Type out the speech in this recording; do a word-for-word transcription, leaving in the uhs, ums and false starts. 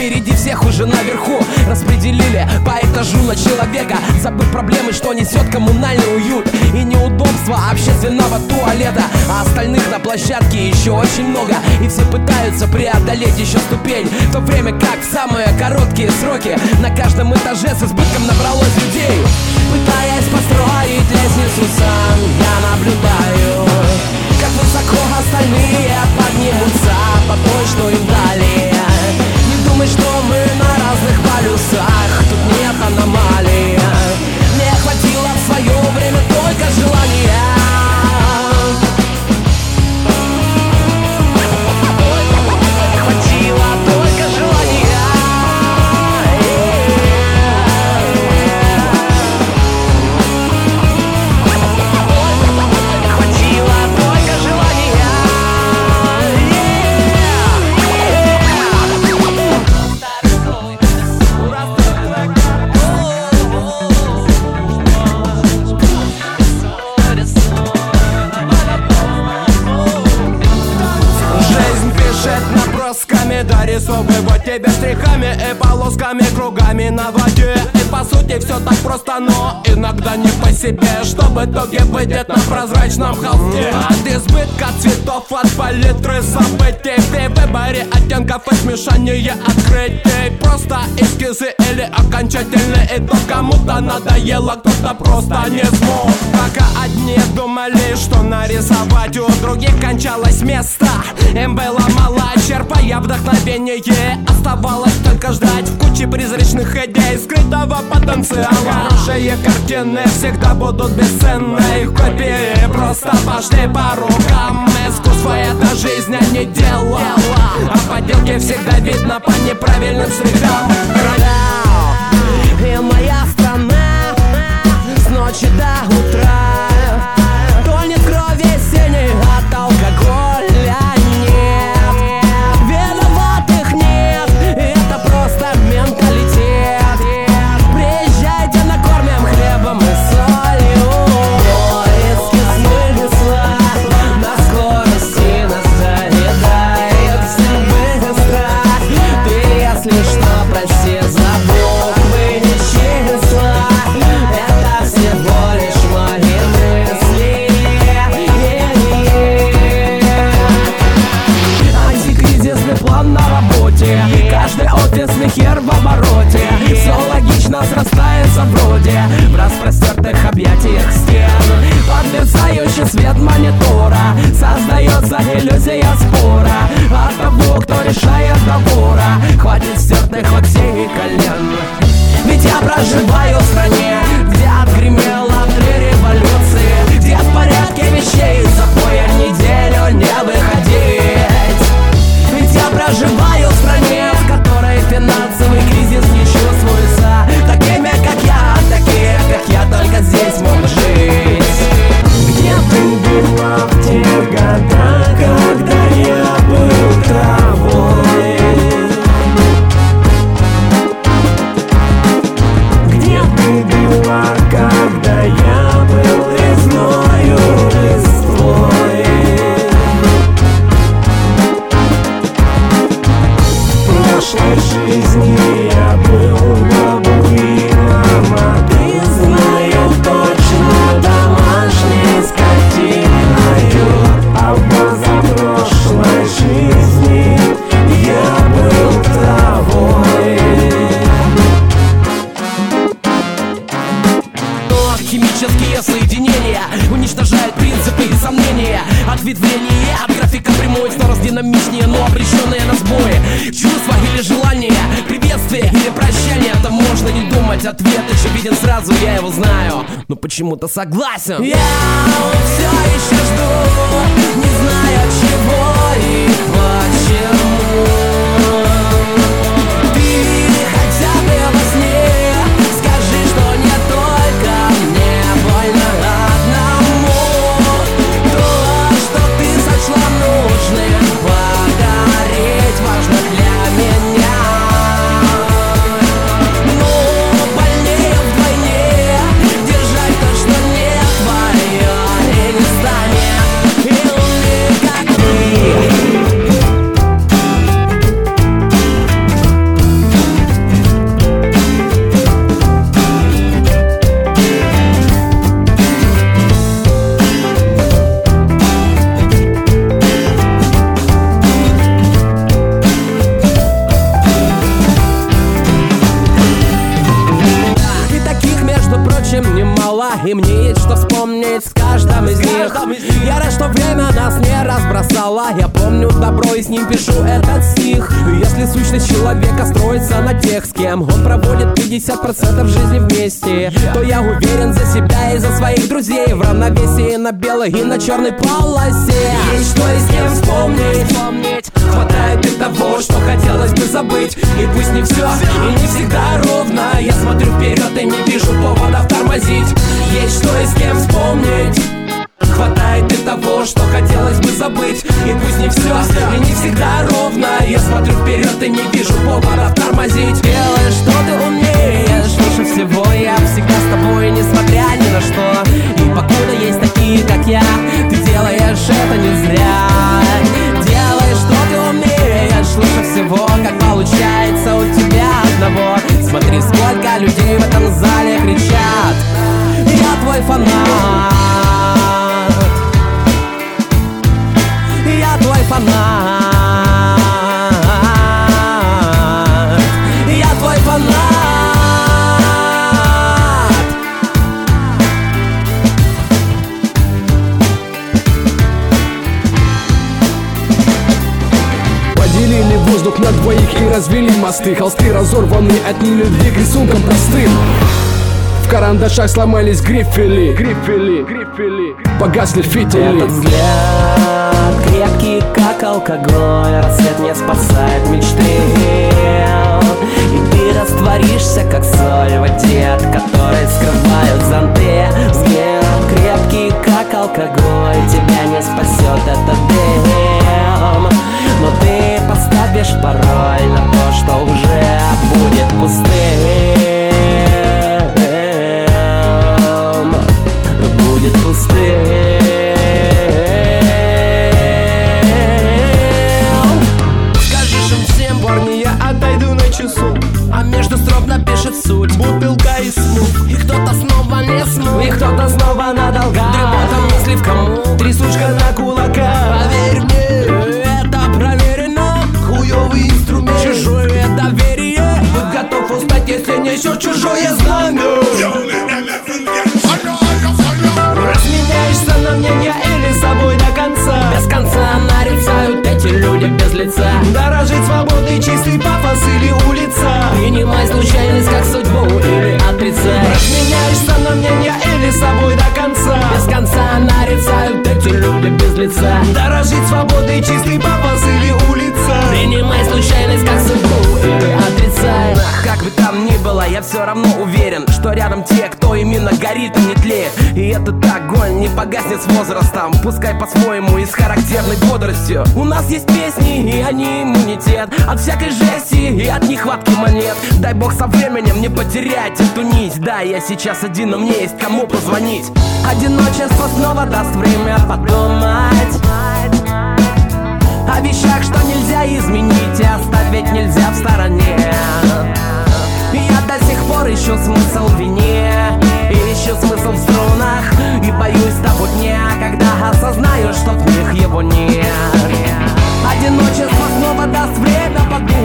впереди всех уже наверху. Распределили по этажу на человека, забыв проблемы, что несет коммунальный уют и неудобства общественного туалета. А остальных на площадке еще очень много, и все пытаются преодолеть еще ступень, в то время как в самые короткие сроки на каждом этаже с избытком набралось людей. Пытаясь построить лестницу сам, я наблюдаю, как высоко остальные поднимутся по той, что им дали. Не думай, что мы на разных полюсах, тут нет аномалий. Мне хватило в свое время только желания. Хватило только желания. Хватило только желания. Дорисовывать тебя штрихами и полосками, кругами на воде. И по сути все так просто, но иногда не по себе, что в итоге выйдет на прозрачном холсте. От избытка цветов, от палитры событий, при выборе оттенков и смешания открытий. Просто эскизы или окончательный итог. Кому-то надоело, кто-то просто не смог. Пока одни думали, что нарисовать, у других кончалось место. Им было мало, черпая вдохновение, оставалось только ждать в куче призрачных идей скрытого потенциала. Хорошие картины всегда будут бесценны, их копии просто пошли по рукам. Искусство — это жизнь, а не дело, а поделки всегда видно по неправильным шрифтам. И моя страна с ночи до утра тонет в крови синей от алкоголя. Каждый офисный хер в обороте, все логично срастается вроде в распростертых объятиях стен. Под мерцающий свет монитора создается иллюзия спора от того, кто решает добора. Хватит стертых локтей и колен. Ведь я проживаю в стране, где отгремело три революции, где в порядке вещей из запоя неделю не выходить. Ведь я проживаю в стране, в которой финансовый кризис не чувствуется такими, как я, такие, как я, только здесь могут жить. Где ты была в те года, когда я был травой? Где ты была, когда я был резною листвой? В прошлой жизни я был бабуином, а ты, знаю точно, домашней скотиною. А в позапрошлой жизни я был травой. Но химические соединения уничтожают принципы и сомнения. Ответвление от графика прямой, скорость динамичнее, но обреченные на сбои. Чувства или желания, приветствие или прощание, это можно не думать. Ответ еще виден сразу, я его знаю, но почему-то согласен. Я все еще жду, не знаю чего и почему. Ты хотя бы во сне скажи, что не только мне больно одному. То, что ты сочла нужным подарить, важно для меня. Но больнее вдвойне держать то, что не твое, и не станет. И умный, как ты. помню добро и с ним пишу этот стих. Если сущность человека строится на тех, с кем он проводит пятьдесят процентов жизни вместе, то я уверен за себя и за своих друзей в равновесии на белой и на черной полосе. Есть что и с кем вспомнить, хватает и того, что хотелось бы забыть. И пусть не все, и не всегда ровно, я смотрю вперед и не вижу поводов тормозить. Есть что и с кем вспомнить, хватает и того, что хотелось бы забыть. И пусть не все, и не всегда ровно, я смотрю вперед и не вижу поводов тормозить. Делай, что ты умеешь, лучше всего я всегда с тобой, несмотря ни на что. И покуда есть такие, как я, ты делаешь это не зря. Делай, что ты умеешь, лучше всего, как получается у тебя одного. Смотри, сколько людей в этом зале кричат: я твой фанат, я твой фанат, я твой фанат. Поделили воздух на двоих и развели мосты. Холсты разорваны от нелюбви к рисункам простым. В карандашах сломались грифели, грифели, грифели, погасли фитили. Этот взгляд крепкий, как алкоголь, рассвет не спасает мечты. И ты растворишься, как соль в воде, от которой скрывают зонты. Взгляд крепкий, как алкоголь, тебя не спасет этот дым. Но ты поставишь пароль на то, что уже будет пустым. Будет пустым. Скажешь им всем, парни, я отойду на часу, а между строк напишет суть бутылка и смуг. И кто-то снова не смог, и кто-то снова на долгах. Дремота мысли в кому, трясучка на кулаках. Поверь мне, это проверено, хуёвый инструмент, чужое доверие. Будь готов устать, если несешь чужое знамя. Разменяешься на мнение или с собой до конца. Без конца нарицают эти люди без лица. Дорожить свободой, чистый пафос или улица. Принимай случайность как судьбу или отрицай. Разменяешься на мнение или с собой до конца. Без конца нарицают эти люди без лица. Дорожить свободой, чистый пафос или улица. Принимай случайность как судьбу или отрицай. Как бы там ни было, я все равно уверен, что рядом те, кто именно горит, а не тлеет. И этот огонь не погаснет с возрастом, пускай по-своему и с характерной бодростью. У нас есть песни, и они иммунитет от всякой жести и от нехватки монет. Дай бог со временем не потерять эту нить. Да, я сейчас один, но мне есть кому позвонить. Одиночество снова даст время подумать о вещах, что нельзя изменить и оставить нельзя в стороне. Я до сих пор ищу смысл в вине, и ищу смысл в струнах, и боюсь того дня, когда осознаю, что в них его нет. Одиночество снова даст время подумать